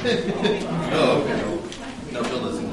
Oh, okay. No, she'll listen.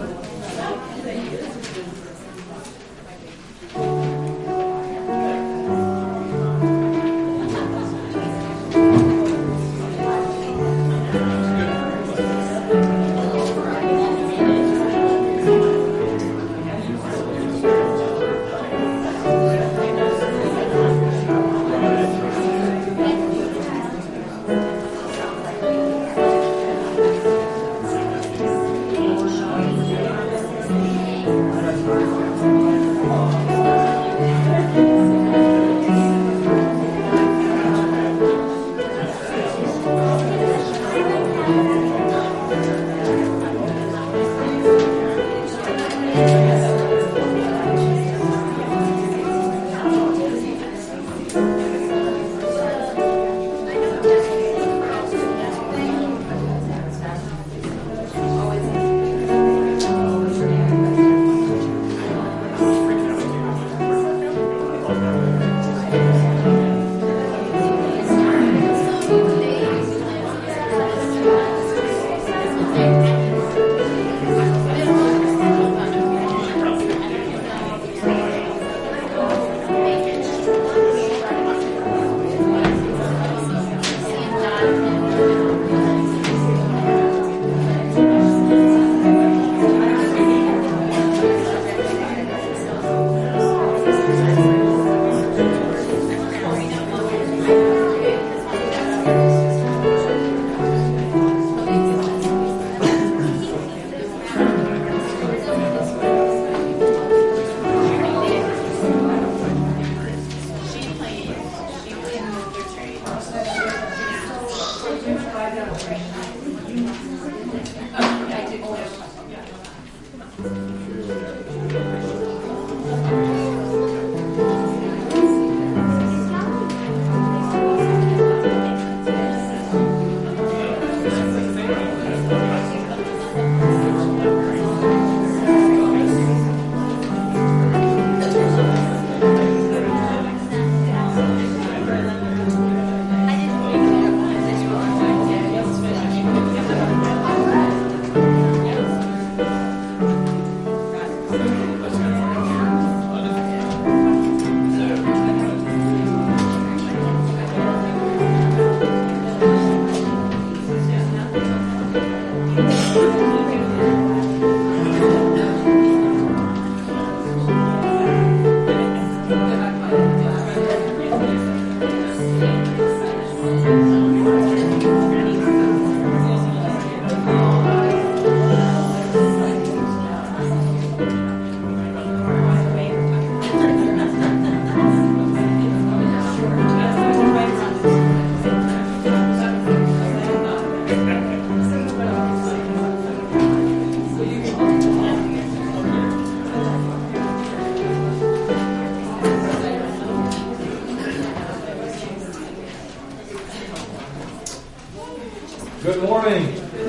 Good morning.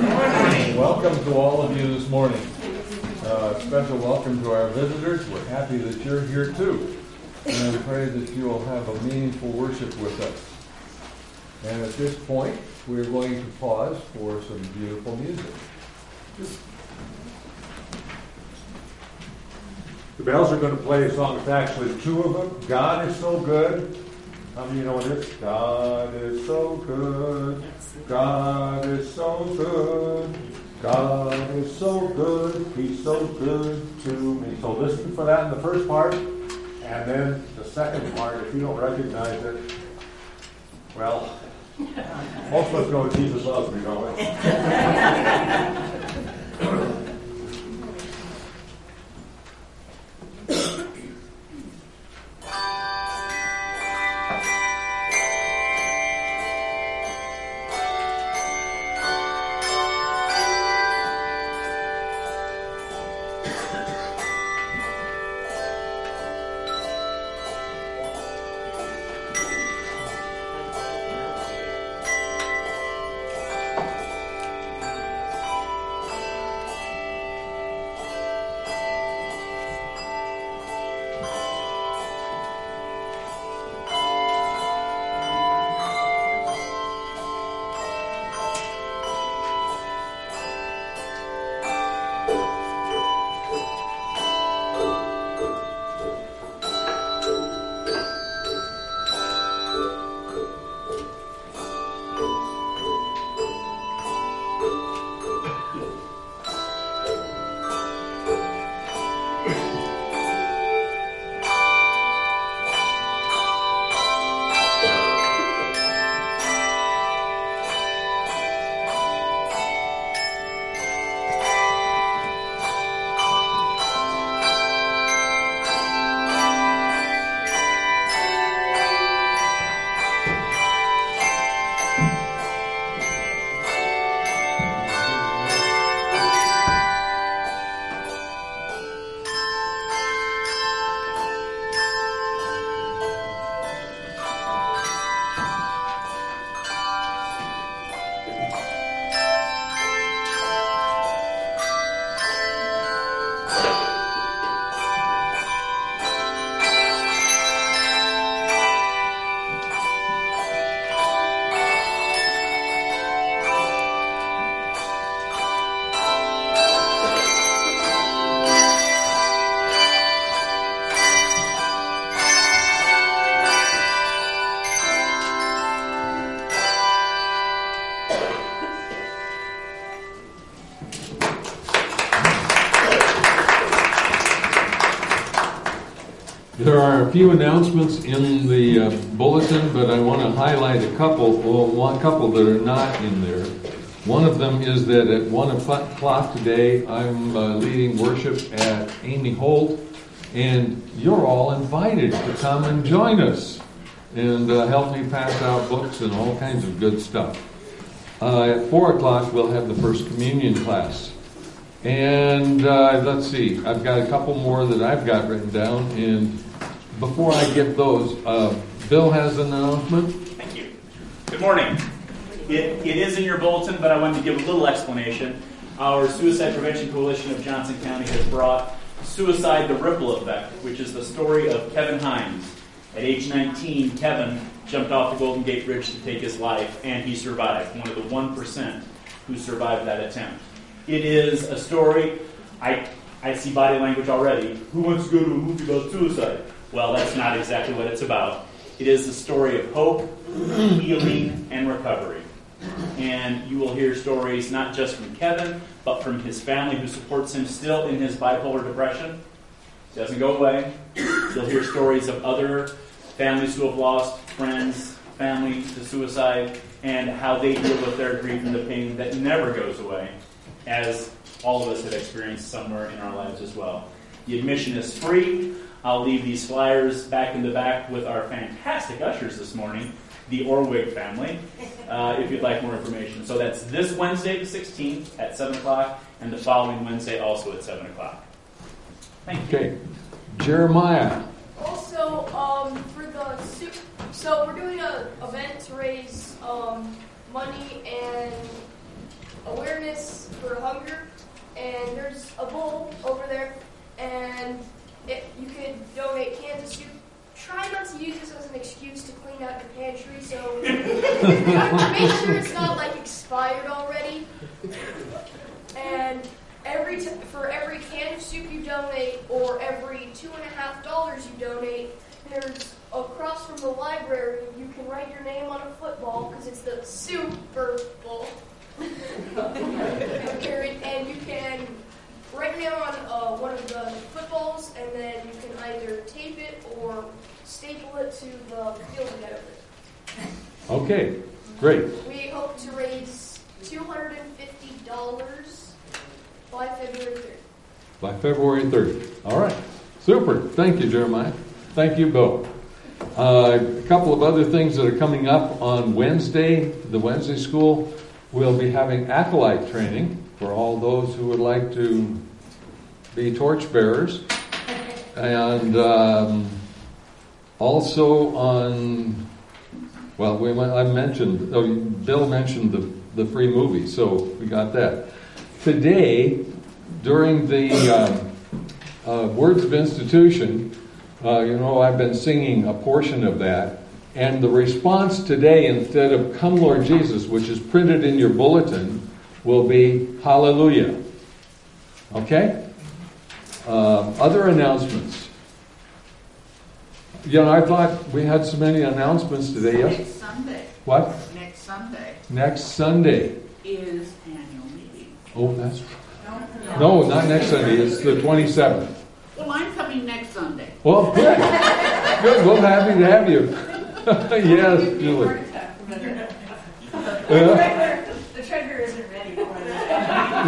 Welcome to all of you this morning. Special welcome to our visitors. We're happy that you're here too. And I pray that you will have a meaningful worship with us. And at this point, we're going to pause for some beautiful music. The Bells are going to play a song. It's actually two of them. God is so good. How many of you know what it is? God is so good. God is so good. God is so good. He's so good to me. So listen for that in the first part. And then the second part, if you don't recognize it, well, most of us know Jesus loves me, don't we? There are a few announcements in the bulletin, but I want to highlight a couple that are not in there. One of them is that at 1 o'clock today, I'm leading worship at Amy Holt, and you're all invited to come and join us and help me pass out books and all kinds of good stuff. At 4 o'clock, we'll have the First Communion class. And let's see, I've got a couple more that I've got written down, and before I get those, Bill has an announcement. Thank you. Good morning. It is in your bulletin, but I wanted to give a little explanation. Our Suicide Prevention Coalition of Johnson County has brought Suicide: The Ripple Effect, which is the story of Kevin Hines. At age 19, Kevin jumped off the Golden Gate Bridge to take his life, and he survived, one of the 1% who survived that attempt. It is a story, I see body language already. Who wants to go to a movie about suicide? Well, that's not exactly what it's about. It is a story of hope, healing, and recovery. And you will hear stories not just from Kevin, but from his family who supports him still in his bipolar depression. It doesn't go away. You'll hear stories of other families who have lost friends, family to suicide, and how they deal with their grief and the pain that never goes away, as all of us have experienced somewhere in our lives as well. The admission is free. I'll leave these flyers back in the back with our fantastic ushers this morning, the Orwig family, if you'd like more information. So that's this Wednesday, the 16th, at 7 o'clock, and the following Wednesday also at 7 o'clock. Thank you. Okay. Jeremiah. Also, so we're doing an event to raise money and awareness for hunger, and there's a bowl over there, and you could donate cans of soup. Try not to use this as an excuse to clean out your pantry, so make sure it's not expired already. And for every can of soup you donate, or every $2.50 you donate, there's across from the library, you can write your name on a football, because it's the Super Bowl. And you can write your name on one of the footballs, and then you can either tape it or staple it to the field and get over it. Okay, great. We hope to raise $250 by February 3rd. By February 3rd. All right. Super. Thank you, Jeremiah. Thank you, Bill. A couple of other things that are coming up on Wednesday. The Wednesday school will be having acolyte training for all those who would like to be torchbearers. And also on, well, Bill mentioned the free movie, so we got that. Today, during the Words of Institution, I've been singing a portion of that, and the response today, instead of "Come Lord Jesus," which is printed in your bulletin, will be "Hallelujah." Okay? Other announcements. I thought we had so many announcements today. Yes? Next Sunday. What? Next Sunday. Next Sunday. Is annual meeting. Oh, that's no, not next Sunday. It's the 27th. Well, I'm coming next Sunday. Well, good. Good. We're happy to have you. Yes, Julie. The treasurer isn't ready for that.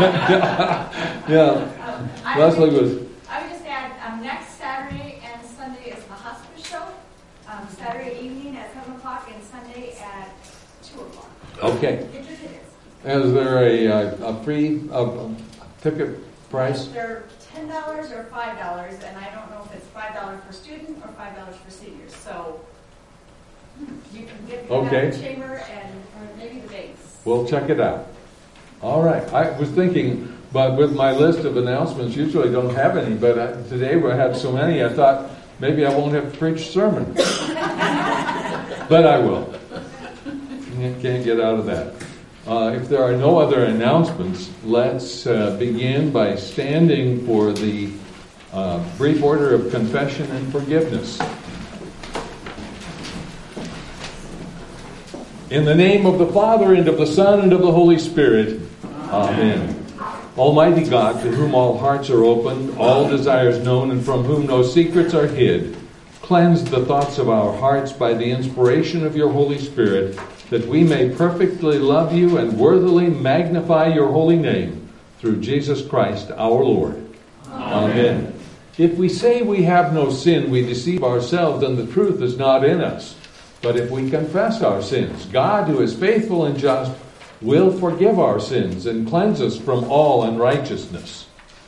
Yeah. Leslie was. I would just add, next Saturday and Sunday is the hospice show. Saturday evening at 7 o'clock and Sunday at 2 o'clock. Okay. Get your tickets. Is there a free ticket price? They're $10 or $5, and I don't know if it's $5 for student or $5 for seniors. So you can get the chamber or maybe the base. We'll check it out. All right. I was thinking, but with my list of announcements, usually don't have any, but today we had so many, I thought maybe I won't have to preach a sermon. But I will. Can't get out of that. If there are no other announcements, let's begin by standing for the brief order of confession and forgiveness. In the name of the Father, and of the Son, and of the Holy Spirit. Amen. Almighty God, to whom all hearts are opened, all desires known, and from whom no secrets are hid, cleanse the thoughts of our hearts by the inspiration of your Holy Spirit, that we may perfectly love you and worthily magnify your holy name, through Jesus Christ our Lord. Amen. If we say we have no sin, we deceive ourselves, and the truth is not in us. But if we confess our sins, God, who is faithful and just, will forgive our sins and cleanse us from all unrighteousness.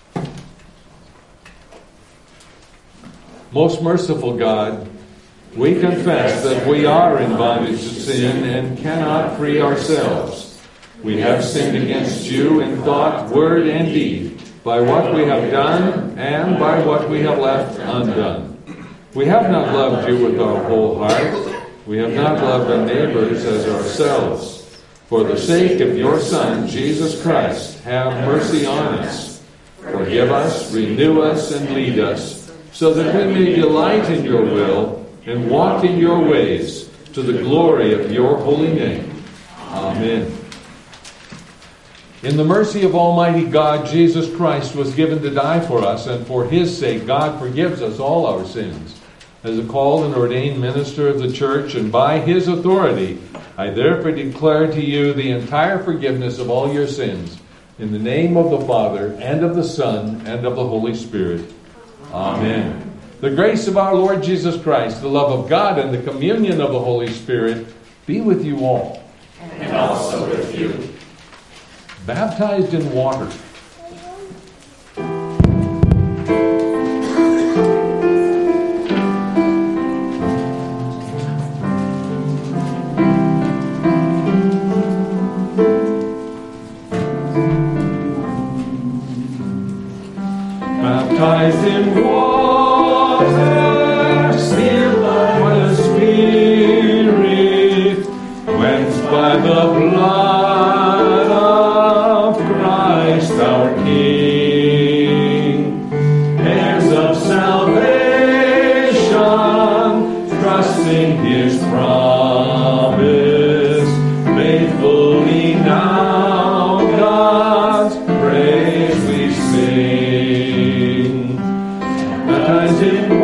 Most merciful God, we confess that we are in bondage to sin and cannot free ourselves. We have sinned against you in thought, word, and deed, by what we have done and by what we have left undone. We have not loved you with our whole heart. We have not loved our neighbors as ourselves. For the sake of your Son, Jesus Christ, have mercy on us. Forgive us, renew us, and lead us, so that we may delight in your will and walk in your ways, to the glory of your holy name. Amen. In the mercy of Almighty God, Jesus Christ was given to die for us, and for his sake God forgives us all our sins. As a called and ordained minister of the church, and by his authority, I therefore declare to you the entire forgiveness of all your sins, in the name of the Father, and of the Son, and of the Holy Spirit. Amen. The grace of our Lord Jesus Christ, the love of God, and the communion of the Holy Spirit be with you all. And also with you. Baptized in water. Baptized in water, sealed by the Spirit, cleansed by the blood of Christ our King, heirs of salvation, trusting his promise, faithfully now God's praise we sing. Baptized in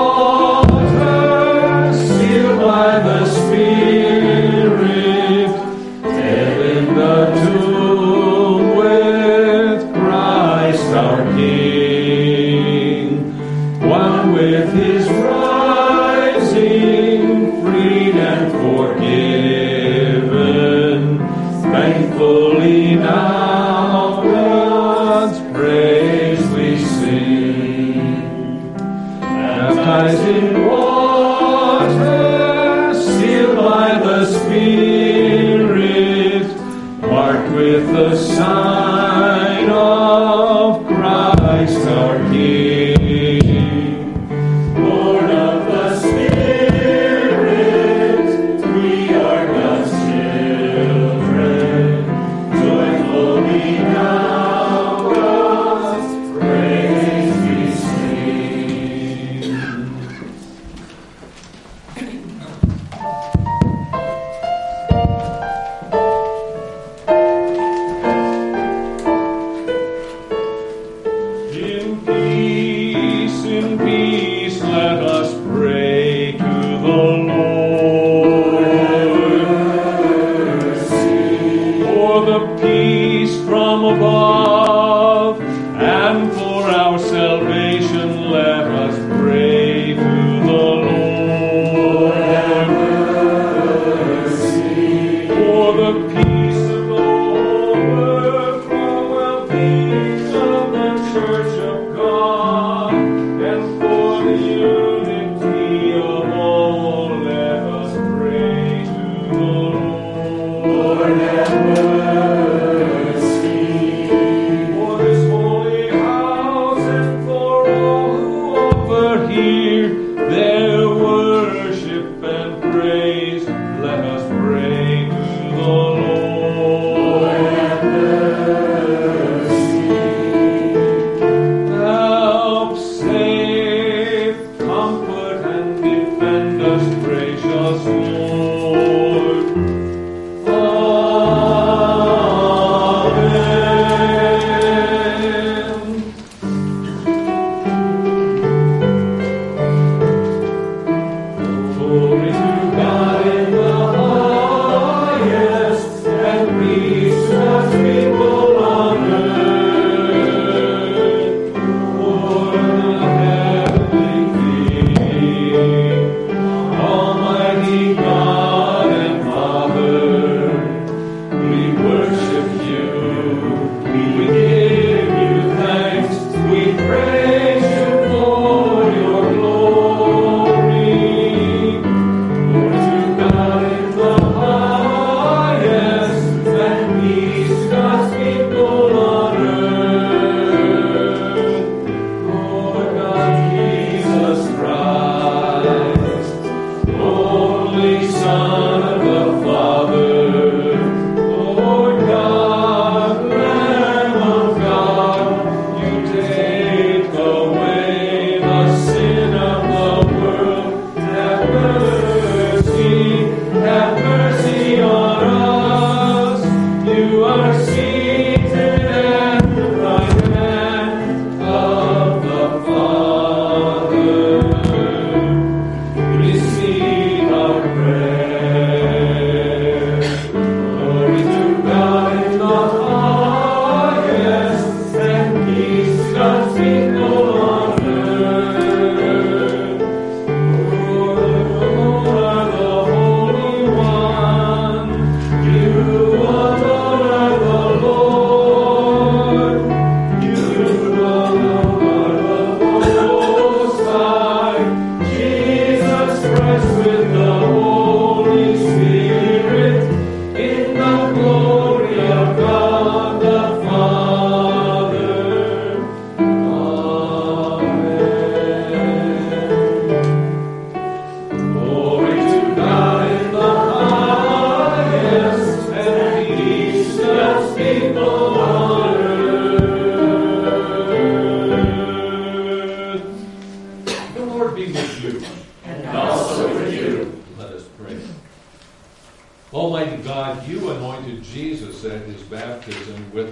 water, sealed by the Spirit, dead in the tomb with Christ our King, one with his rising, freed and forgiven, thankfully now God's praise we sing. Baptized in water, sealed by the Spirit, marked with the sign of Christ our King. Born of the Spirit, we are God's children, joyfully now God's praise we sing. In peace, let us pray to the Lord. For the peace from above, and for our salvation, let us pray to the Lord. For the peace of the whole earth, for well-being of the Church of God, and for the unity of all, let us pray to the Lord. Lord, have mercy.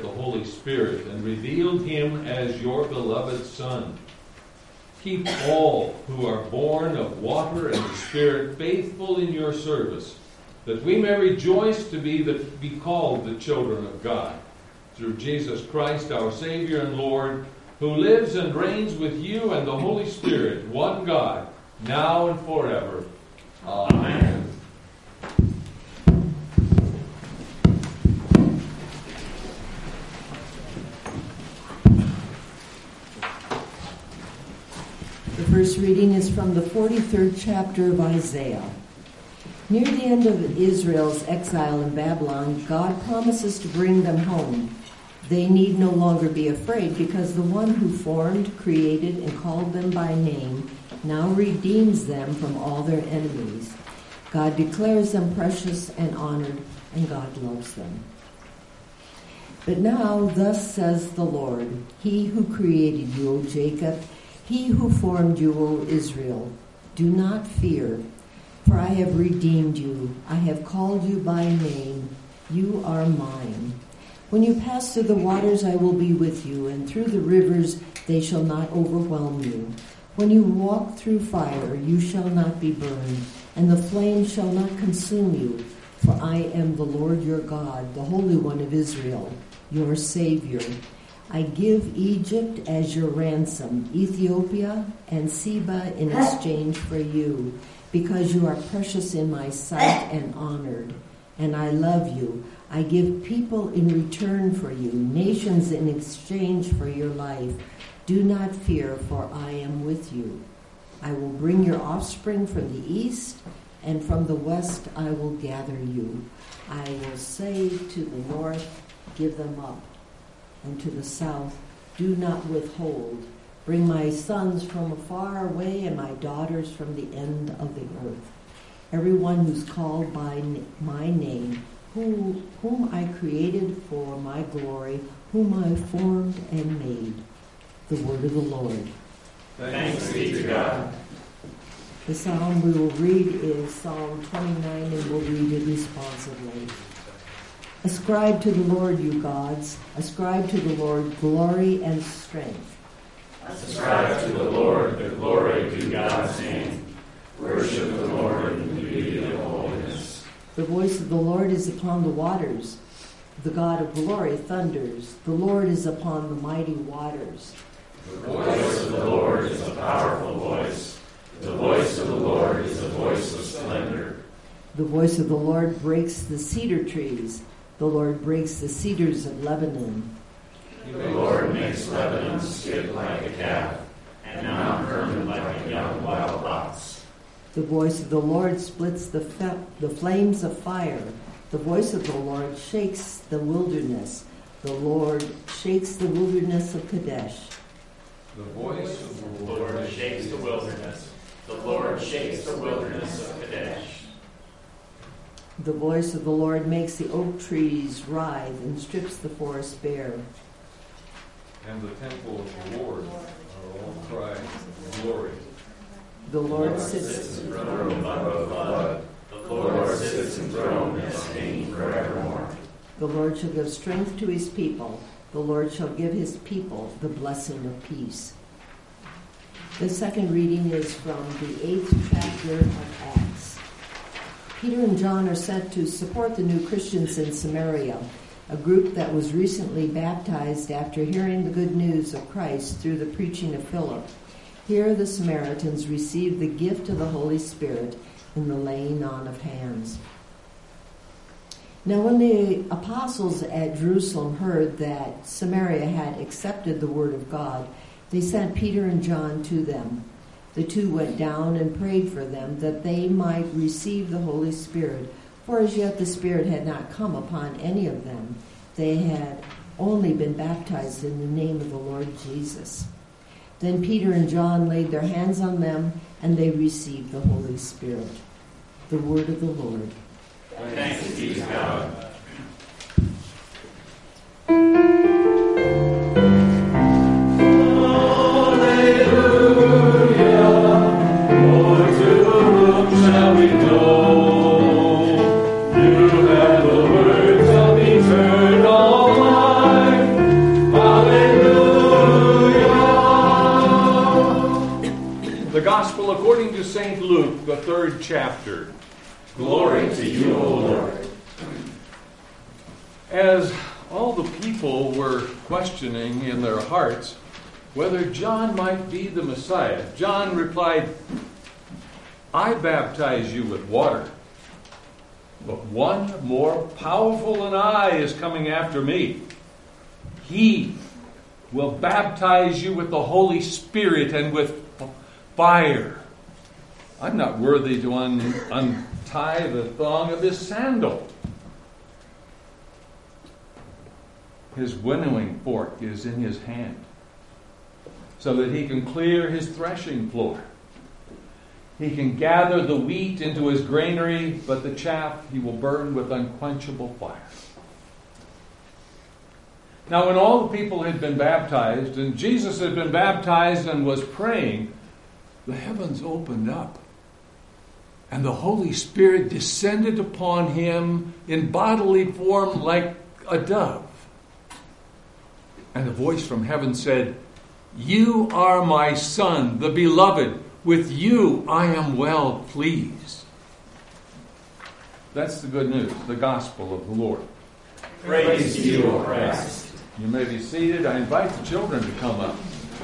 the Holy Spirit and revealed him as your beloved Son. Keep all who are born of water and the Spirit faithful in your service, that we may rejoice to be called the children of God. Through Jesus Christ, our Savior and Lord, who lives and reigns with you and the Holy Spirit, one God, now and forever. Amen. The first reading is from the 43rd chapter of Isaiah. Near the end of Israel's exile in Babylon, God promises to bring them home. They need no longer be afraid because the one who formed, created, and called them by name now redeems them from all their enemies. God declares them precious and honored, and God loves them. But now, thus says the Lord, He who created you, O Jacob, He who formed you, O Israel, do not fear, for I have redeemed you. I have called you by name. You are mine. When you pass through the waters, I will be with you, and through the rivers, they shall not overwhelm you. When you walk through fire, you shall not be burned, and the flame shall not consume you. For I am the Lord your God, the Holy One of Israel, your Savior. I give Egypt as your ransom, Ethiopia and Seba in exchange for you, because you are precious in my sight and honored, and I love you. I give people in return for you, nations in exchange for your life. Do not fear, for I am with you. I will bring your offspring from the east, and from the west I will gather you. I will say to the north, give them up, and to the south, do not withhold. Bring my sons from afar away and my daughters from the end of the earth. Everyone who's called by my name, whom I created for my glory, whom I formed and made. The word of the Lord. Thanks be to God. The psalm we will read is Psalm 29, and we'll read it responsively. Ascribe to the Lord, you gods. Ascribe to the Lord glory and strength. Ascribe to the Lord the glory due God's name. Worship the Lord in the beauty of holiness. The voice of the Lord is upon the waters. The God of glory thunders. The Lord is upon the mighty waters. The voice of the Lord is a powerful voice. The voice of the Lord is a voice of splendor. The voice of the Lord breaks the cedar trees. The Lord breaks the cedars of Lebanon. The Lord makes Lebanon skip like a calf, and Mount Hermon like a young wild ox. The voice of the Lord splits the flames of fire. The voice of the Lord shakes the wilderness. The Lord shakes the wilderness of Kadesh. The voice of the Lord shakes the wilderness. The Lord shakes the wilderness of Kadesh. The voice of the Lord makes the oak trees writhe and strips the forest bare. and the temple of the Lord are all crying glory. The Lord sits enthroned above the flood. The Lord sits enthroned as king forevermore. The Lord shall give strength to his people. The Lord shall give his people the blessing of peace. The second reading is from the 8th chapter of Acts. Peter and John are sent to support the new Christians in Samaria, a group that was recently baptized after hearing the good news of Christ through the preaching of Philip. Here the Samaritans received the gift of the Holy Spirit in the laying on of hands. Now when the apostles at Jerusalem heard that Samaria had accepted the word of God, they sent Peter and John to them. The two went down and prayed for them that they might receive the Holy Spirit, for as yet the Spirit had not come upon any of them. They had only been baptized in the name of the Lord Jesus. Then Peter and John laid their hands on them, and they received the Holy Spirit. The word of the Lord. Thanks be to God. You have the words of eternal life. Gospel according to St. Luke, the 3rd chapter. Glory to you, O Lord. As all the people were questioning in their hearts whether John might be the Messiah, John replied, I baptize you with water, but one more powerful than I is coming after me. He will baptize you with the Holy Spirit and with fire. I'm not worthy to untie the thong of his sandal. His winnowing fork is in his hand, so that he can clear his threshing floor. He can gather the wheat into his granary, but the chaff he will burn with unquenchable fire. Now, when all the people had been baptized, and Jesus had been baptized and was praying, the heavens opened up, and the Holy Spirit descended upon him in bodily form like a dove. And a voice from heaven said, You are my Son, the beloved. With you I am well pleased. That's the good news, the gospel of the Lord. Praise to you, O Christ. You may be seated. I invite the children to come up.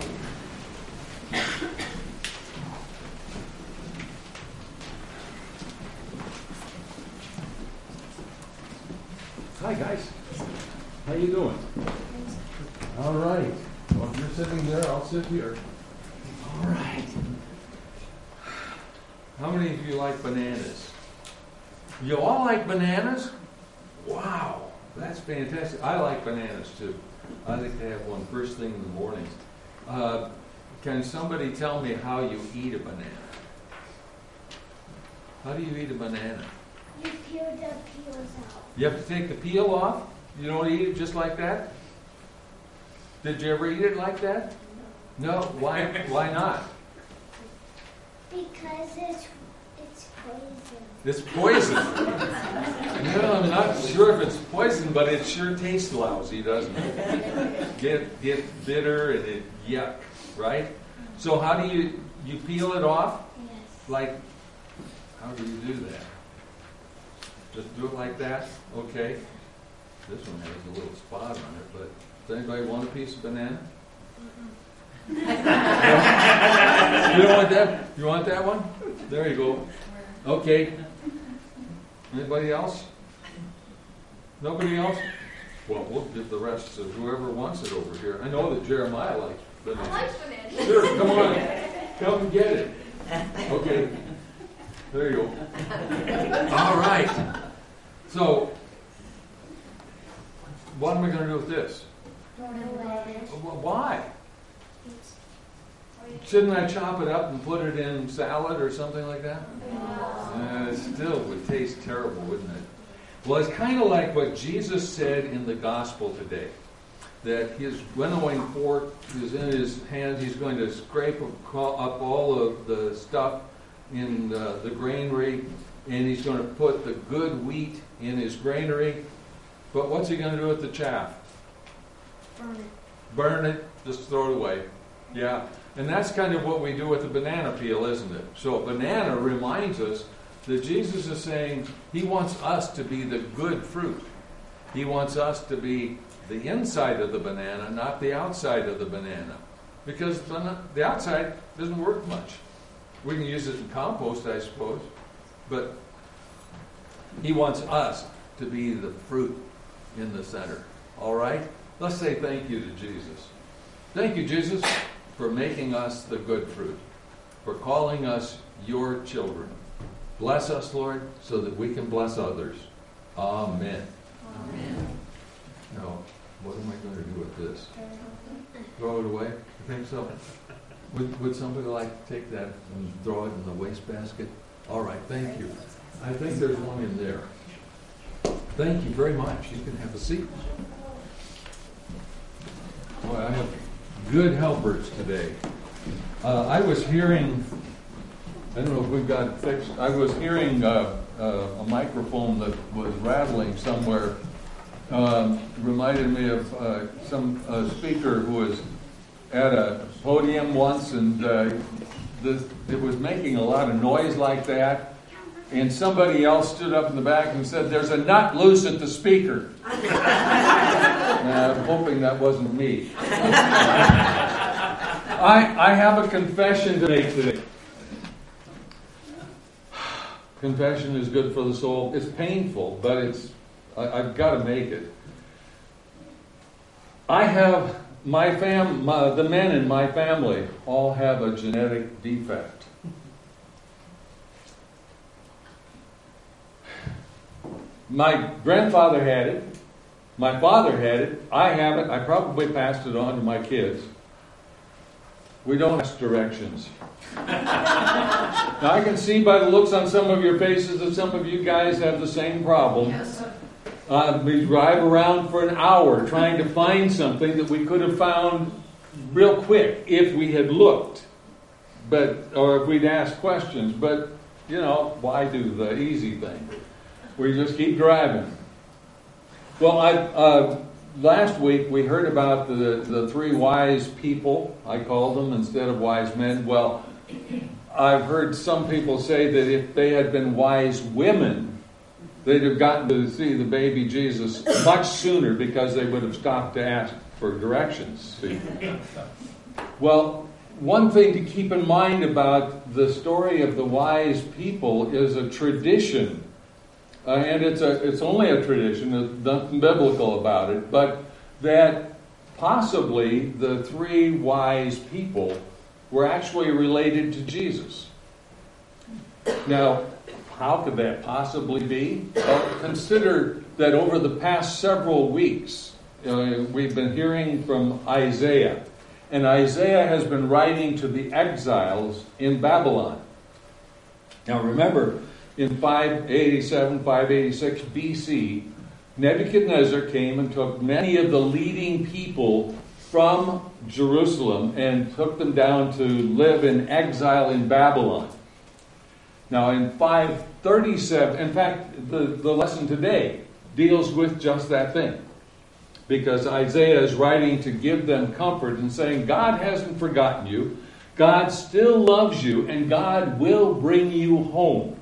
Hi, guys. How you doing? All right. Well, if you're sitting there, I'll sit here. All right. How many of you like bananas? You all like bananas? Wow. That's fantastic. I like bananas too. I like to have one first thing in the morning. Can somebody tell me how you eat a banana? How do you eat a banana? You peel the peels out. You have to take the peel off? You don't eat it just like that? Did you ever eat it like that? No. Why not? Because it's poison. It's poison. No, I'm not sure if it's poison, but it sure tastes lousy, doesn't it? Get bitter and it yuck, right? So how do you peel it off? Yes. Like, how do you do that? Just do it like that? Okay. This one has a little spot on it, but does anybody want a piece of banana? You don't want that? You want that one? There you go. Okay. Anybody else? Nobody else? Well, we'll give the rest to whoever wants it over here. I know that Jeremiah likes bananas. I like bananas. Sure, come on. Come and get it. Okay. There you go. All right. So, what am I going to do with this? Why? Shouldn't I chop it up and put it in salad or something like that? It still would taste terrible, wouldn't it? Well, it's kind of like what Jesus said in the gospel today, that his winnowing fork is in his hand. He's going to scrape up all of the stuff in the granary, and he's going to put the good wheat in his granary. But what's he going to do with the chaff? Burn it. Burn it, just throw it away. Yeah. And that's kind of what we do with the banana peel, isn't it? So a banana reminds us that Jesus is saying he wants us to be the good fruit. He wants us to be the inside of the banana, not the outside of the banana. Because the outside doesn't work much. We can use it in compost, I suppose. But he wants us to be the fruit in the center. All right? Let's say thank you to Jesus. Thank you, Jesus, for making us the good fruit, for calling us your children. Bless us, Lord, so that we can bless others. Amen. Amen. Now, what am I going to do with this? Throw it away? You think so? Would somebody like to take that and throw it in the wastebasket? All right, thank you. I think there's one in there. Thank you very much. You can have a seat. Boy, I have good helpers today. I was hearing, I don't know if we've got it fixed, I was hearing a microphone that was rattling somewhere. Reminded me of some speaker who was at a podium once and it was making a lot of noise like that, and somebody else stood up in the back and said, "There's a nut loose at the speaker." I'm hoping that wasn't me. I have a confession to make today. Confession is good for the soul. It's painful, but I've got to make it. I have the men in my family all have a genetic defect. My grandfather had it. My father had it. I have it. I probably passed it on to my kids. We don't ask directions. Now I can see by the looks on some of your faces that some of you guys have the same problem. Yes. We drive around for an hour trying to find something that we could have found real quick if we had looked, or if we'd asked questions. But, why do the easy thing? We just keep driving. Well, last week we heard about the three wise people, I called them, instead of wise men. Well, I've heard some people say that if they had been wise women, they'd have gotten to see the baby Jesus much sooner because they would have stopped to ask for directions. See? Well, one thing to keep in mind about the story of the wise people is a tradition. And it's only a tradition, there's nothing biblical about it, but that possibly the three wise people were actually related to Jesus. Now, how could that possibly be? Well, consider that over the past several weeks, we've been hearing from Isaiah. And Isaiah has been writing to the exiles in Babylon. Now remember, in 587, 586 BC, Nebuchadnezzar came and took many of the leading people from Jerusalem and took them down to live in exile in Babylon. Now in 537, in fact, the lesson today deals with just that thing. Because Isaiah is writing to give them comfort and saying, God hasn't forgotten you, God still loves you, and God will bring you home.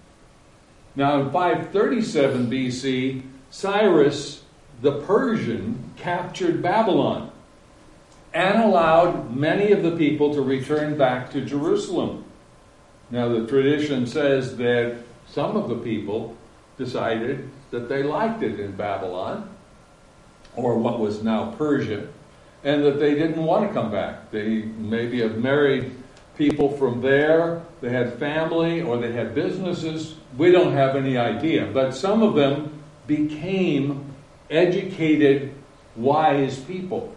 Now in 537 BC, Cyrus the Persian captured Babylon and allowed many of the people to return back to Jerusalem. Now the tradition says that some of the people decided that they liked it in Babylon, or what was now Persia, and that they didn't want to come back. They maybe have married people from there, they had family, or they had businesses. We don't have any idea. But some of them became educated, wise people.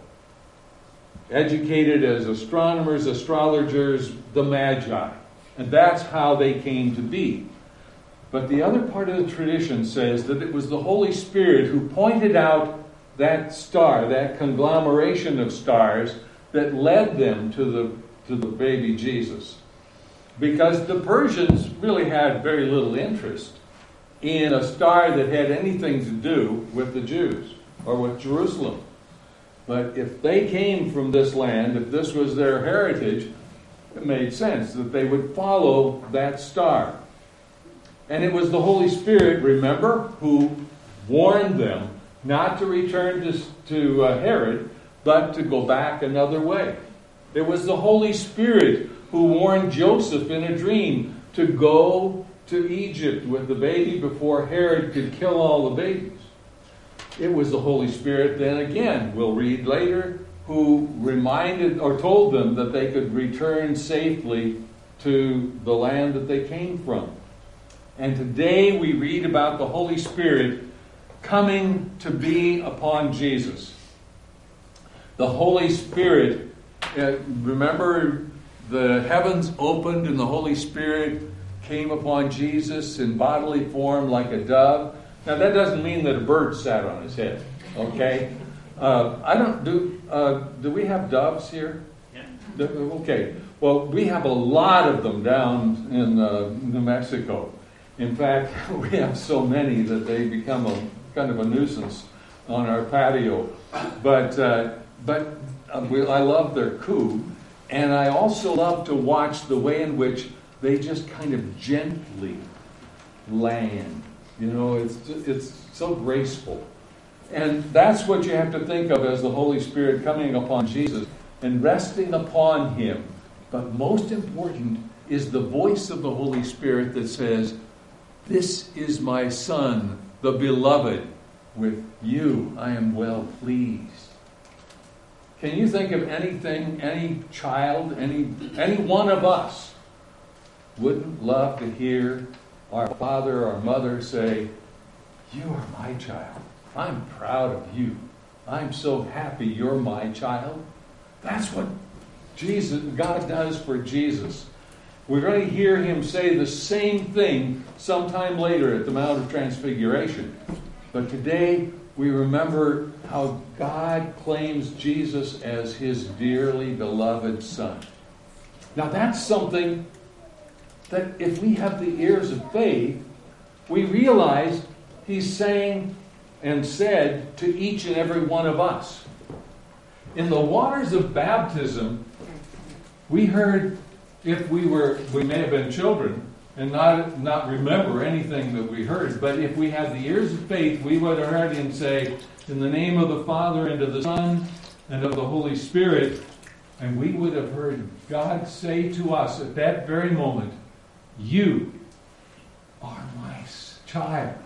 Educated as astronomers, astrologers, the Magi. And that's how they came to be. But the other part of the tradition says that it was the Holy Spirit who pointed out that star, that conglomeration of stars that led them to the baby Jesus. Because the Persians really had very little interest in a star that had anything to do with the Jews or with Jerusalem. But if they came from this land, if this was their heritage, it made sense that they would follow that star. And it was the Holy Spirit, remember, who warned them not to return to Herod, but to go back another way. It was the Holy Spirit who warned Joseph in a dream to go to Egypt with the baby before Herod could kill all the babies. It was the Holy Spirit, then again, we'll read later, who reminded or told them that they could return safely to the land that they came from. And today we read about the Holy Spirit coming to be upon Jesus. The Holy Spirit, remember the heavens opened and the Holy Spirit came upon Jesus in bodily form like a dove. Now that doesn't mean that a bird sat on his head, okay? Do we have doves here? Yeah. Okay. Well, we have a lot of them down in New Mexico. In fact, we have so many that they become a kind of a nuisance on our patio. But I love their coo, And I also love to watch the way in which they just kind of gently land. You know, it's so graceful. And that's what you have to think of as the Holy Spirit coming upon Jesus and resting upon him. But most important is the voice of the Holy Spirit that says, "This is my Son, the beloved. With you I am well pleased." Can you think of anything, any child, any one of us wouldn't love to hear our father or mother say, "You are my child. I'm proud of you. I'm so happy you're my child." That's what God does for Jesus. We're going to hear him say the same thing sometime later at the Mount of Transfiguration. But today we remember how God claims Jesus as his dearly beloved Son. Now that's something that if we have the ears of faith, we realize he's saying and said to each and every one of us. In the waters of baptism, we heard, if we may have been children and not remember anything that we heard, but if we had the ears of faith, we would have heard him say, "In the name of the Father, and of the Son, and of the Holy Spirit," and we would have heard God say to us at that very moment, "You are my child.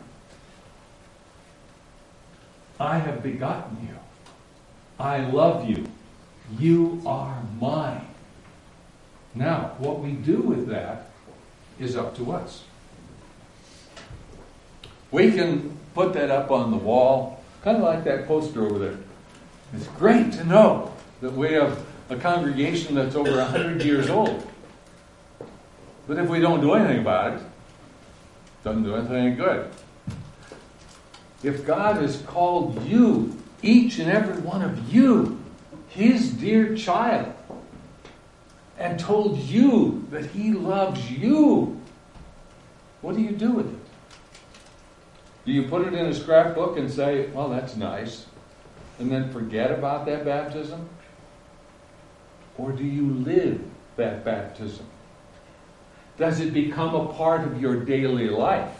I have begotten you. I love you. You are mine." Now, what we do with that is up to us. We can put that up on the wall, kind of like that poster over there. It's great to know that we have a congregation that's over 100 years old. But if we don't do anything about it, it doesn't do anything good. If God has called you, each and every one of you, his dear child, and told you that he loves you, what do you do with it? Do you put it in a scrapbook and say, "Well, that's nice," and then forget about that baptism? Or do you live that baptism? Does it become a part of your daily life?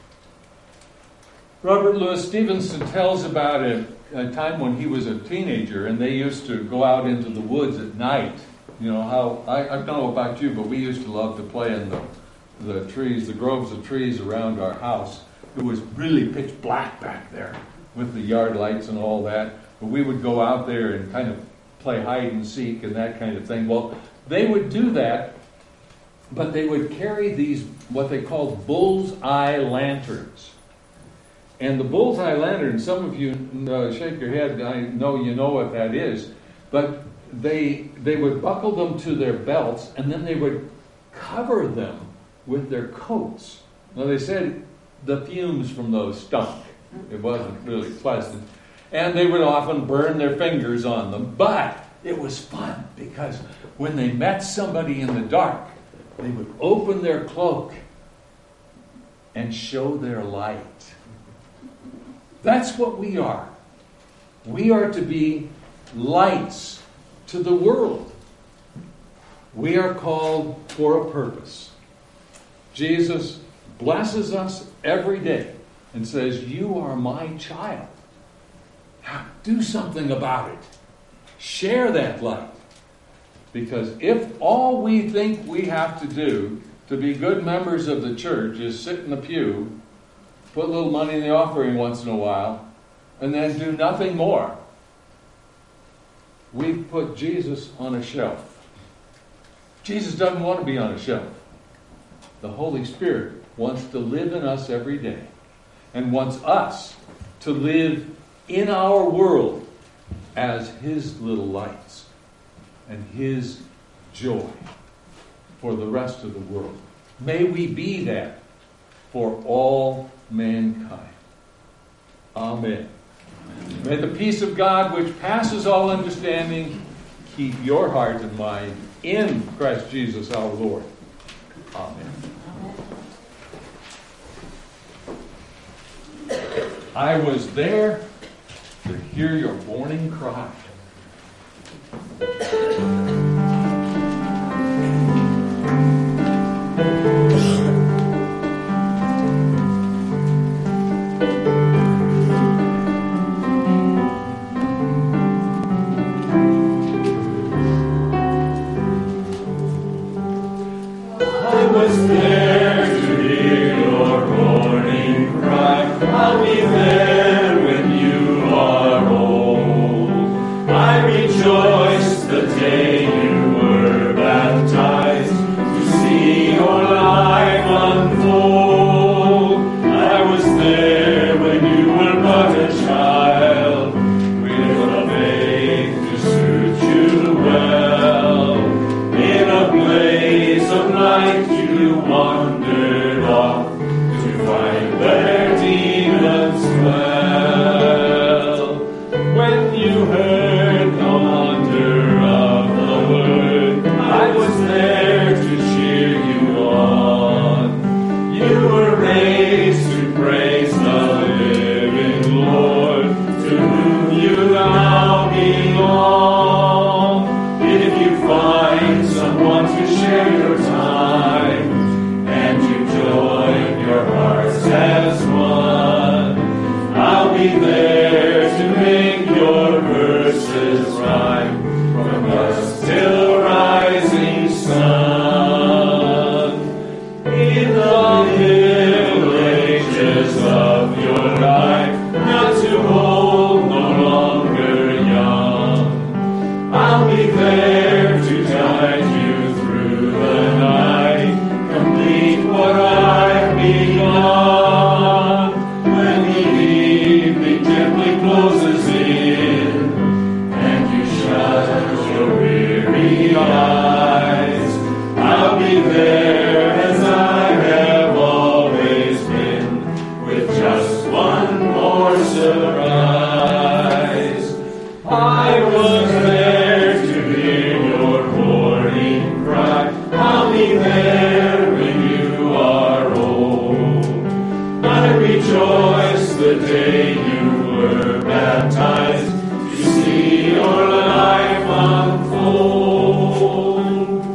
Robert Louis Stevenson tells about a time when he was a teenager and they used to go out into the woods at night. You know how, I don't know about you, but we used to love to play in the trees, the groves of trees around our house. It was really pitch black back there with the yard lights and all that. But we would go out there and kind of play hide and seek and that kind of thing. Well, they would do that, but they would carry these, what they called bullseye lanterns. And the bullseye lantern, some of you shake your head, I know you know what that is, but they would buckle them to their belts and then they would cover them with their coats. Now they said the fumes from those stunk. It wasn't really pleasant. And they would often burn their fingers on them, but it was fun because when they met somebody in the dark, they would open their cloak and show their light. That's what we are. We are to be lights to the world. We are called for a purpose. Jesus blesses us every day and says, "You are my child." Now, do something about it. Share that light. Because if all we think we have to do to be good members of the church is sit in the pew, put a little money in the offering once in a while, and then do nothing more, we've put Jesus on a shelf. Jesus doesn't want to be on a shelf. The Holy Spirit wants to live in us every day and wants us to live in our world as his little lights and his joy for the rest of the world. May we be that for all mankind. Amen. May the peace of God, which passes all understanding, keep your heart and mind in Christ Jesus our Lord. Amen. I was there to hear your morning cry. was there to hear your warning cry. I'll be there when you are old. I rejoice the day you were baptized to see your life unfold. I was there when you were but a child, with a faith to suit you well. In a blaze of light you wandered off to find where demons dwell. When you heard the wonder of the word, I was there to cheer you on. You were raised to praise the living Lord, to whom you now belong. If you find someone to share your time, and you join your hearts as one, I'll be there to make your verses rhyme from dusk till rising sun. In the middle ages of your life, not too old, no longer young, I'll be there to guide you through the night, complete what I've begun. When the evening gently closes in, and you shut your weary eyes, I'll be there as I have always been, with just one more surprise. I was there to hear your warning cry. I'll be there when you are old. I rejoice the day you were baptized to see your life unfold.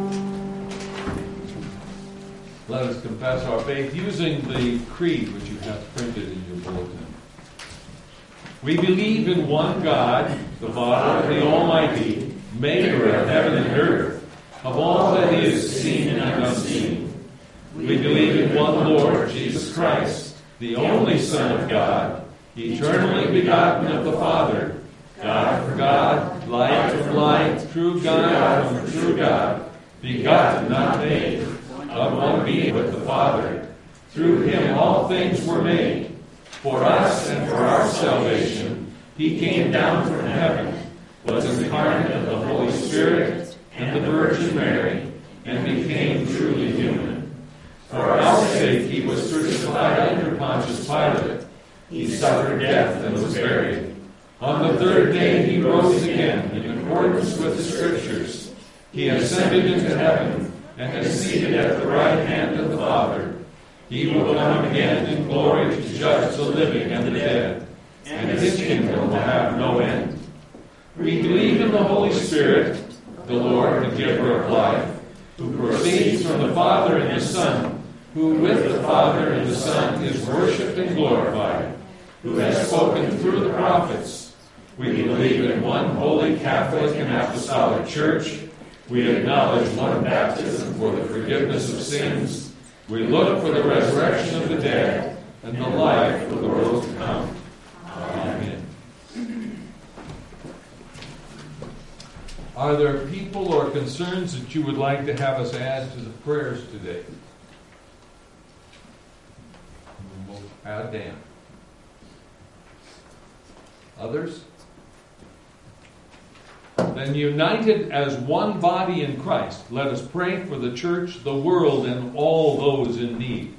Let us confess our faith using the creed which you have printed in your bulletin. We believe in one God, the Father, the Almighty, maker of heaven and earth, of all that is seen and unseen. We believe in one Lord, Jesus Christ, the only Son of God, eternally begotten of the Father, God from God, light from light, true God from true God, begotten, not made, of one being with the Father. Through him all things were made. For us and for our salvation, he came down from heaven, was incarnate of the Holy Spirit and the Virgin Mary, and became truly human. For our sake he was crucified under Pontius Pilate. He suffered death and was buried. On the third day he rose again in accordance with the Scriptures. He ascended into heaven and is seated at the right hand of the Father. He will come again in glory to judge the living and the dead, and his kingdom will have no end. We believe in the Holy Spirit, the Lord, the giver of life, who proceeds from the Father and the Son, who with the Father and the Son is worshipped and glorified, who has spoken through the prophets. We believe in one holy Catholic and Apostolic Church. We acknowledge one baptism for the forgiveness of sins. We look for the resurrection of the dead and the life of the world to come. Amen. Are there people or concerns that you would like to have us add to the prayers today? We'll add Dan. Others? Then, united as one body in Christ, let us pray for the church, the world, and all those in need.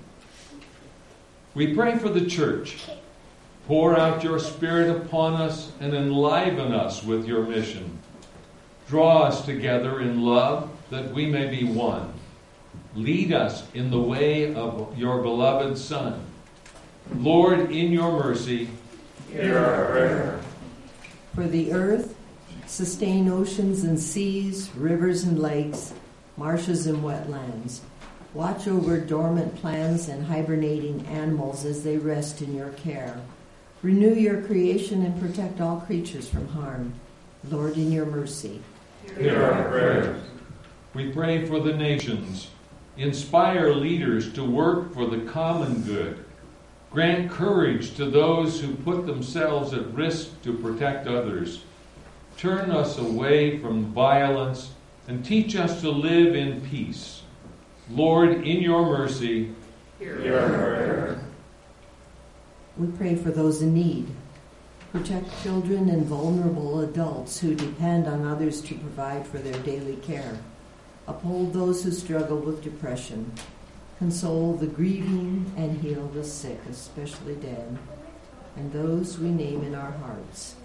We pray for the church. Pour out your Spirit upon us and enliven us with your mission. Draw us together in love that we may be one. Lead us in the way of your beloved Son. Lord, in your mercy, hear our prayer. For the earth, sustain oceans and seas, rivers and lakes, marshes and wetlands. Watch over dormant plants and hibernating animals as they rest in your care. Renew your creation and protect all creatures from harm. Lord, in your mercy, hear our prayers. We pray for the nations, Inspire leaders to work for the common good. Grant courage to those who put themselves at risk to protect others. Turn us away from violence and teach us to live in peace. Lord, in your mercy, Hear our prayer. We pray for those in need. Protect children and vulnerable adults who depend on others to provide for their daily care. Uphold those who struggle with depression. Console the grieving and heal the sick, especially dead, and those we name in our hearts.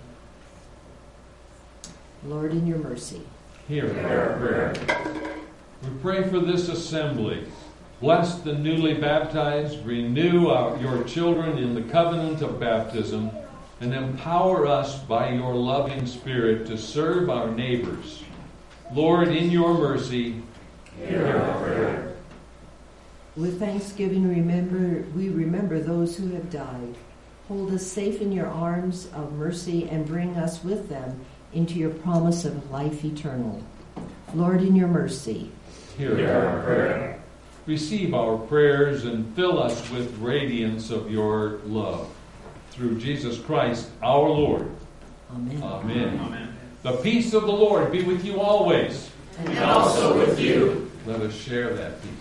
Lord, in your mercy, hear our prayer. We pray for this assembly. Bless the newly baptized, renew your children in the covenant of baptism, and empower us by your loving Spirit to serve our neighbors. Lord, in your mercy, hear our prayer. With thanksgiving, we remember those who have died. Hold us safe in your arms of mercy and bring us with them into your promise of life eternal. Lord, in your mercy, hear our prayer. Receive our prayers and fill us with radiance of your love. Through Jesus Christ, our Lord. Amen. Amen. Amen. The peace of the Lord be with you always. And also with you. Let us share that peace.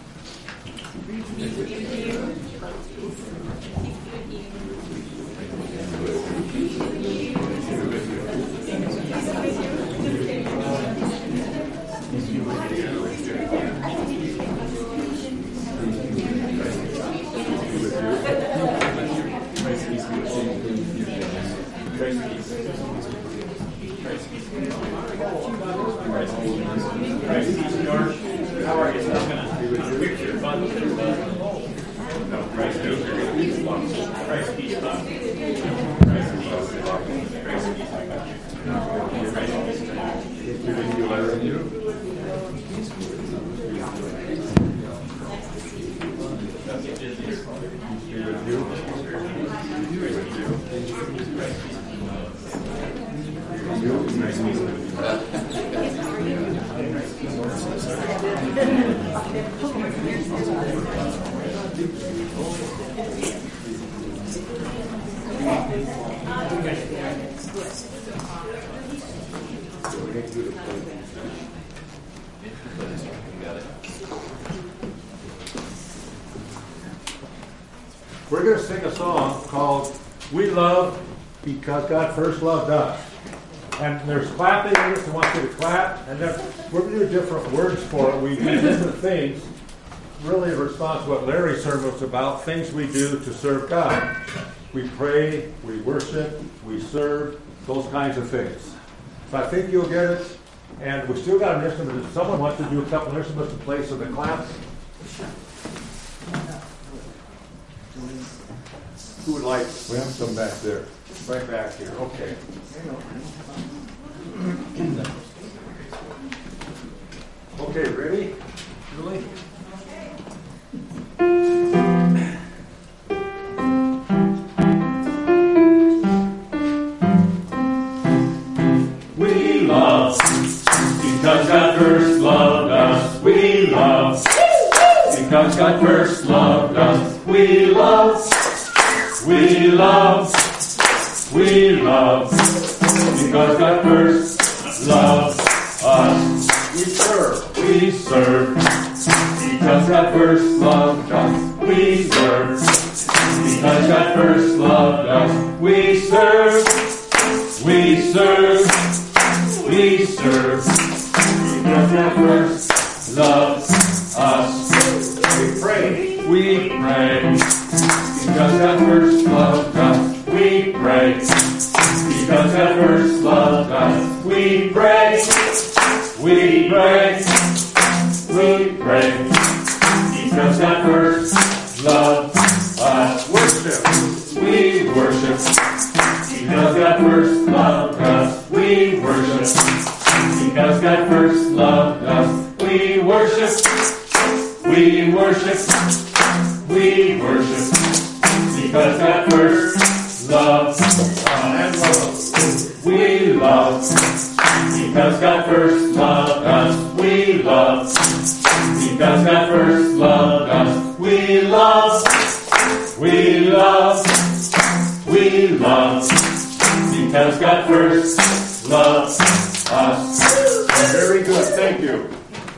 How are you? I'm going to picture your fun. No, Christ peace. Christ peace. Christ We're going to sing a song called We Love Because God First Loved Us. And there's clapping in it, so I want you to clap. And then we're going to do different words for it. We do different things, really in response to what Larry's sermon was about, things we do to serve God. We pray, we worship, we serve, those kinds of things. So I think you'll get it. And we still got an instrument. If someone wants to do a couple instruments in place of the clap, who would like? We have some back there. Right back here. Okay. Okay, ready? Julie? We love because God first loved us. We love because God first loved us. We love. We love. We love because God first loved us. We serve. We serve because God first loved us. We serve because God first loved us. We serve. We serve. We serve because God first loved us. We pray. We pray because God first loved us. We pray because God first loved us. We pray. We pray. We pray because God first loved us. Worship. We worship because God first loved us. We worship because God first loved us. We worship. We worship. We worship because God first loved us. We love because God first loved us. We love because God first loved us. We love, because God first loved us. Very good. Thank you.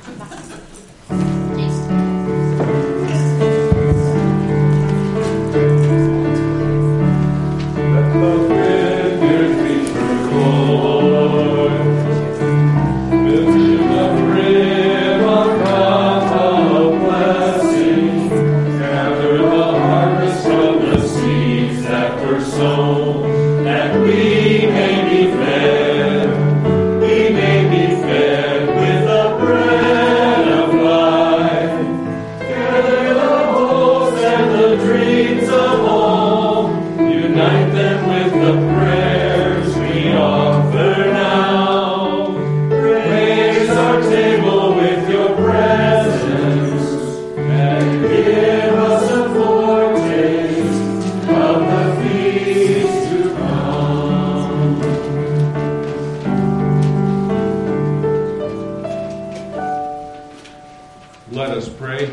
Let us pray.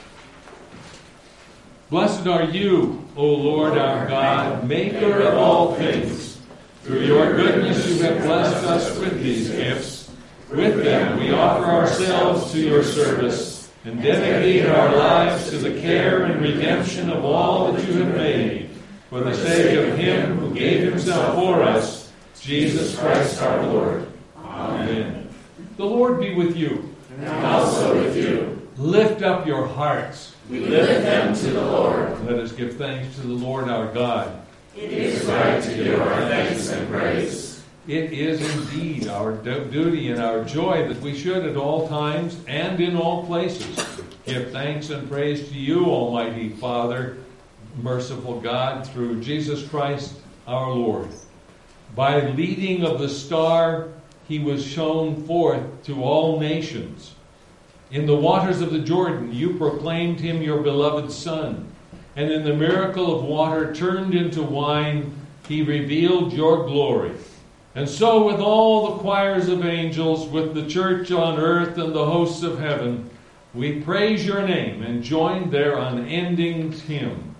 Blessed are you, O Lord our God, maker of all things. Through your goodness you have blessed us with these gifts. With them we offer ourselves to your service and dedicate our lives to the care and redemption of all that you have made, for the sake of him who gave himself for us, Jesus Christ our Lord. Amen. The Lord be with you. And also with you. Lift up your hearts. We lift them to the Lord. Let us give thanks to the Lord our God. It is right to give our thanks and praise. It is indeed our duty and our joy that we should at all times and in all places give thanks and praise to you, Almighty Father, merciful God, through Jesus Christ our Lord. By leading of the star, he was shown forth to all nations. In the waters of the Jordan, you proclaimed him your beloved Son. And in the miracle of water turned into wine, he revealed your glory. And so with all the choirs of angels, with the church on earth and the hosts of heaven, we praise your name and join their unending hymn.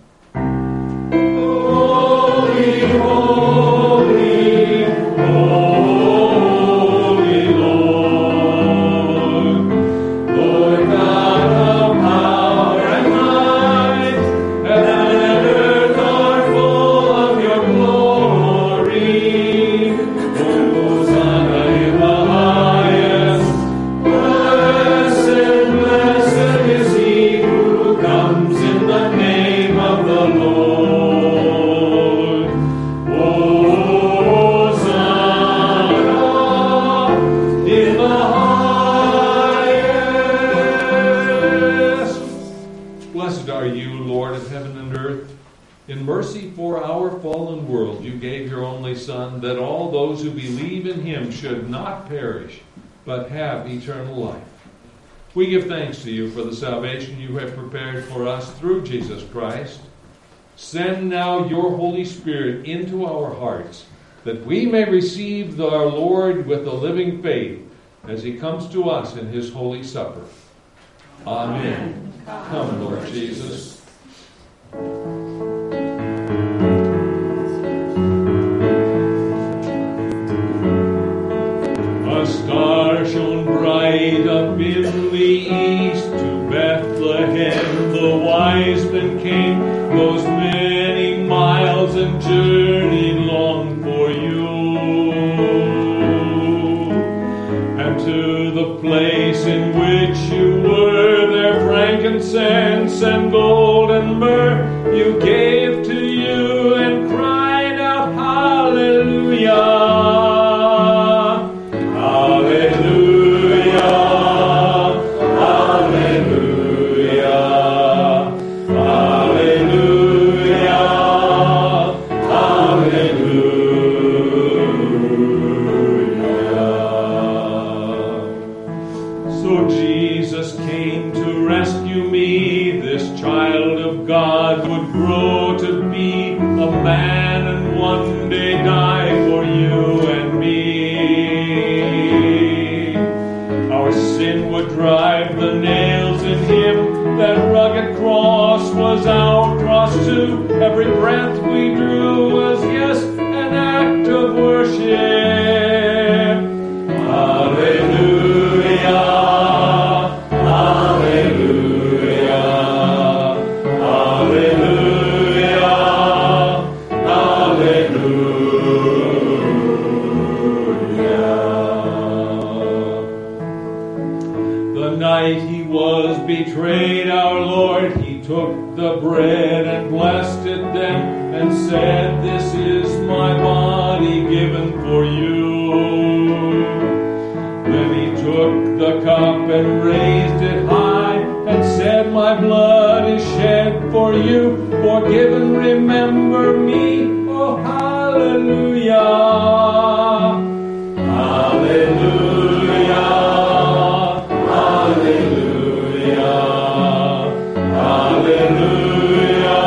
Holy, holy, holy. Son, that all those who believe in him should not perish, but have eternal life. We give thanks to you for the salvation you have prepared for us through Jesus Christ. Send now your Holy Spirit into our hearts, that we may receive our Lord with a living faith as he comes to us in his holy supper. Amen. Come, Lord Jesus. A star shone bright up in the east. To Bethlehem the wise men came, those many miles and journeyed long for you. And to the place in which you were, their frankincense and gold and myrrh you gave to you, and cried out, Hallelujah! Drive the nails was our cross too. Every breath we drew was, yes, an act of worship. Hallelujah, hallelujah, hallelujah, hallelujah. The night he was betrayed, our Lord, he took the bread and blessed it then and said, "This is my body given for you." Then he took the cup and raised it high and said, "My blood is shed for you. Forgiven, remember me." Oh, hallelujah. Hallelujah, hallelujah, hallelujah,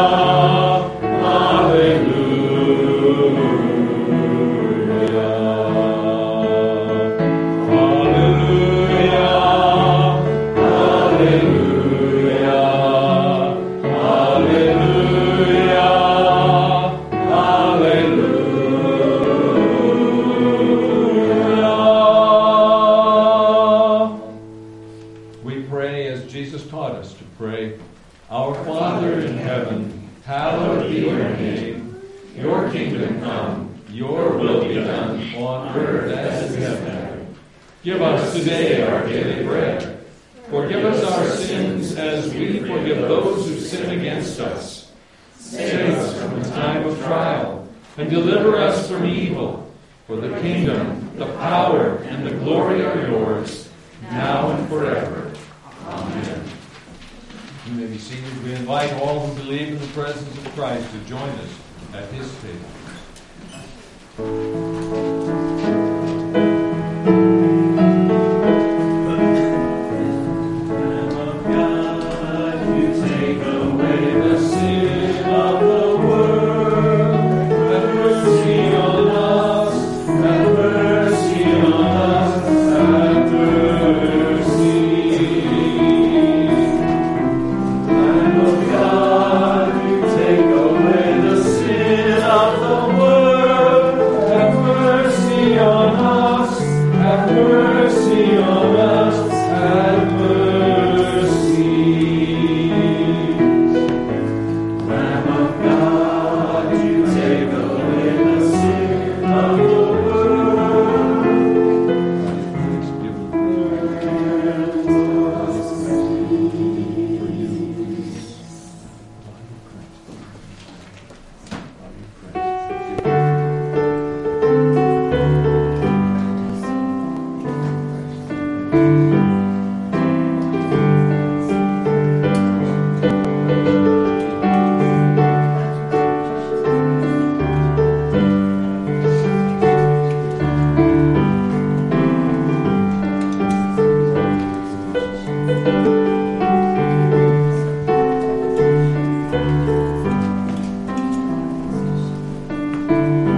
We pray as Jesus taught us to pray. Our Father in heaven, hallowed be your name. Your kingdom come, your will be done on earth as in heaven. Give us today our daily bread. Forgive us our sins as we forgive those who sin against us. Save us from the time of trial and deliver us from evil. For the kingdom, the power, and the glory are yours, now and forever. Amen. You may be seated. We invite all who believe in the presence of Christ to join us at his table. Lamb of God, you take away the sin of the world. Have mercy on us. Have mercy on us. Have mercy. Lamb of God, you take away the sin of the world. Have mercy on us. Have mercy on us. Have mercy. Lamb of God, you take away the sin of the world.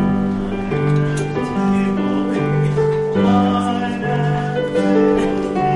Wine and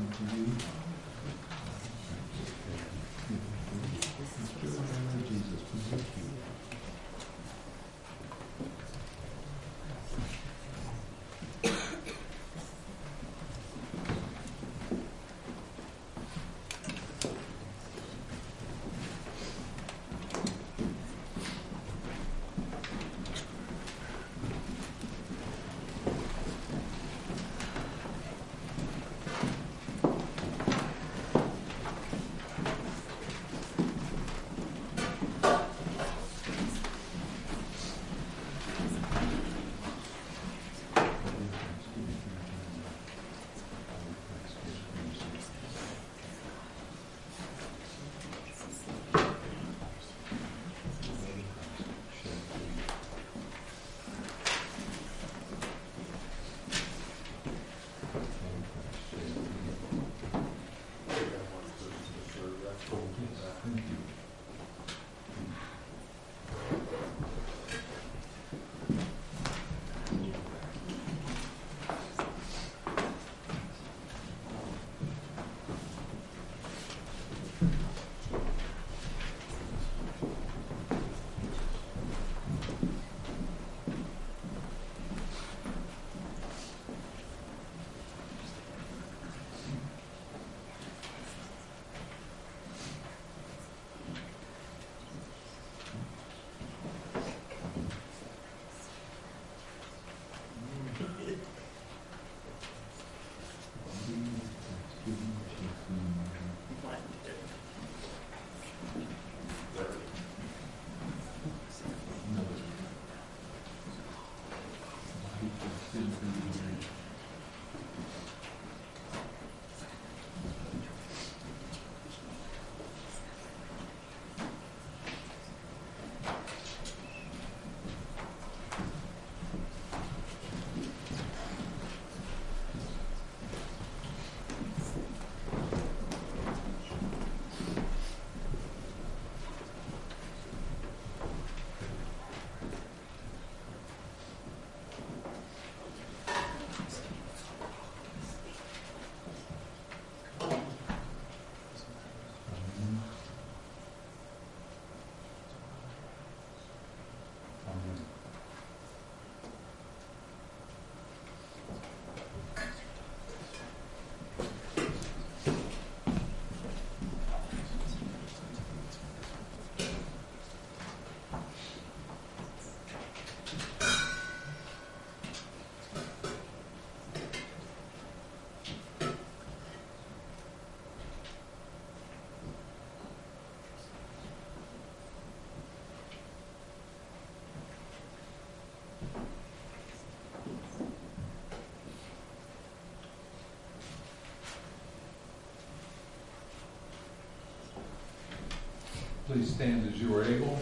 Please stand as you are able.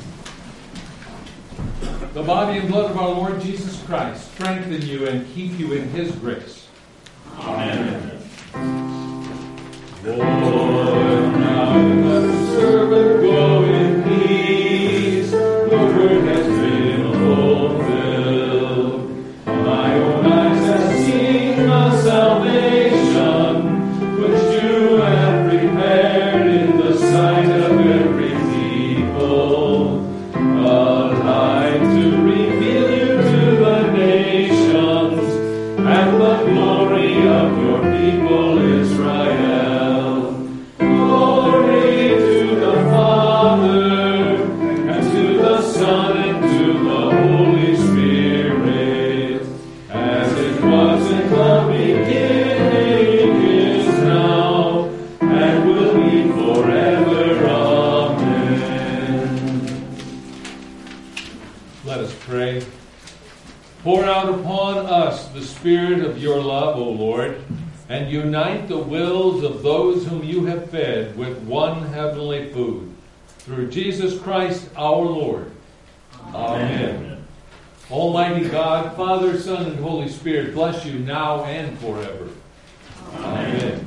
The body and blood of our Lord Jesus Christ strengthen you and keep you in His grace. Amen. Lord, now let the servant go in peace. Your word has been fulfilled. My own eyes have seen the salvation which you have prepared in the sight of every people, a light to reveal you to the nations and the glory of your people Israel. Glory to the Father, and to the Son, and to the Holy Spirit, as it was in the beginning, is now, and will be forever. Amen. Let us pray. Pour out upon us the Spirit of your love, O Lord, and unite the wills of those whom you have fed with one heavenly food. Through Jesus Christ our Lord. Amen. Almighty God, Father, Son, and Holy Spirit, bless you now and forever. Amen.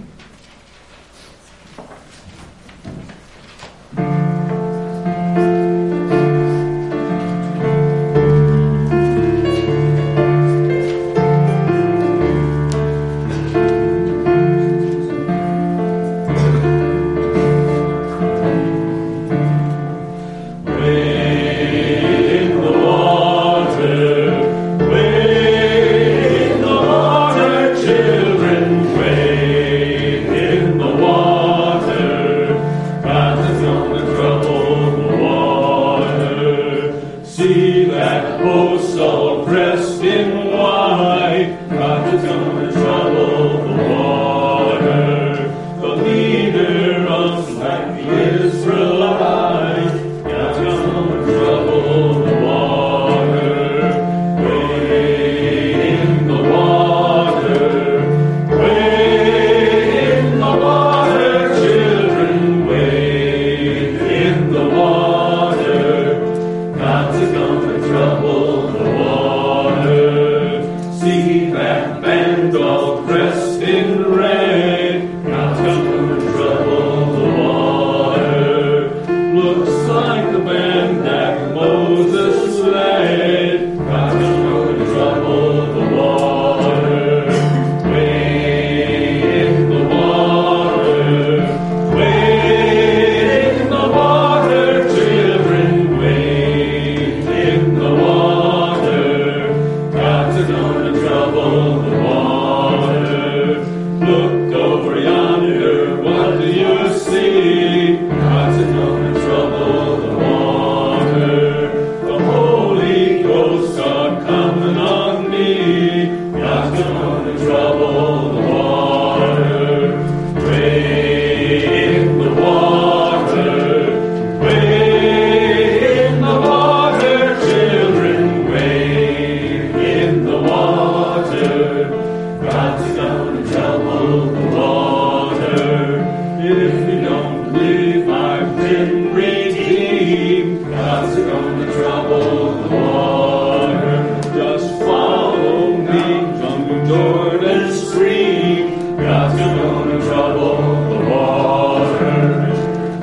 over yonder, what do you see? God's gonna trouble the water. The Holy Ghost are coming on me. God's gonna trouble the water. Way in the water. Way in the water, children. Way in the water. God's gonna trouble the water. If you don't believe I've been redeemed, God's gonna trouble the water. Just follow me from the Jordan stream. God's gonna trouble the water.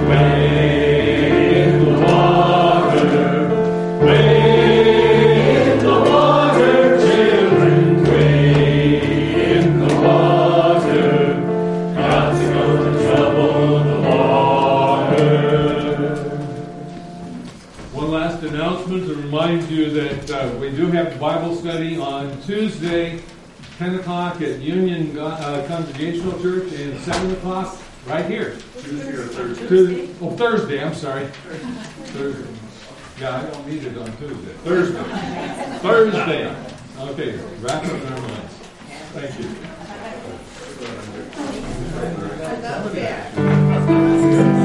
Way in the water. Way in the water, children. Way in the water. God's gonna trouble the water. One last announcement to remind you that we do have Bible study on Tuesday, 10 o'clock at Union Congregational Church, and 7 o'clock right here. Tuesday or Thursday? Thursday, I'm sorry. Thursday. Yeah, I don't need it on Tuesday. Thursday. Okay, wrap up in our minds. Thank you.